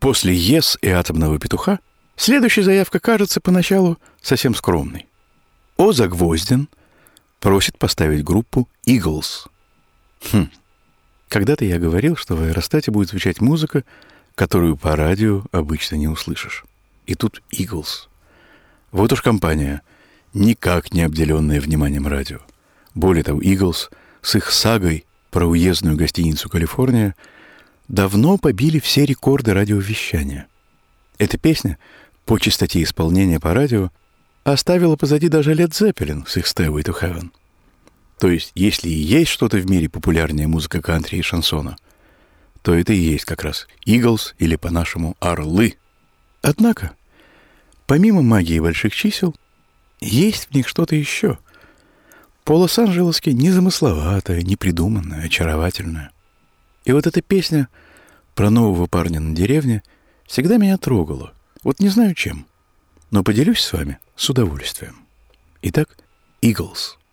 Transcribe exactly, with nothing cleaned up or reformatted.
После «Yes» и «Атомного петуха» следующая заявка кажется поначалу совсем скромной. О. Загвоздин просит поставить группу «Eagles». Хм. Когда-то я говорил, что в аэростате будет звучать музыка, которую по радио обычно не услышишь. И тут «Eagles». Вот уж компания, никак не обделенная вниманием радио. Более того, «Eagles» с их сагой про уездную гостиницу «Калифорния» давно побили все рекорды радиовещания. Эта песня по частоте исполнения по радио оставила позади даже Led Zeppelin с их «Stairway to Heaven». То есть, если и есть что-то в мире популярнее музыка кантри и шансона, то это и есть как раз «Eagles» или по-нашему «Орлы». Однако, помимо магии больших чисел, есть в них что-то еще. По-лос-анджелески незамысловатое, непридуманное, очаровательное. И вот эта песня про нового парня на деревне всегда меня трогала. Вот не знаю чем, но поделюсь с вами с удовольствием. Итак, «Eagles».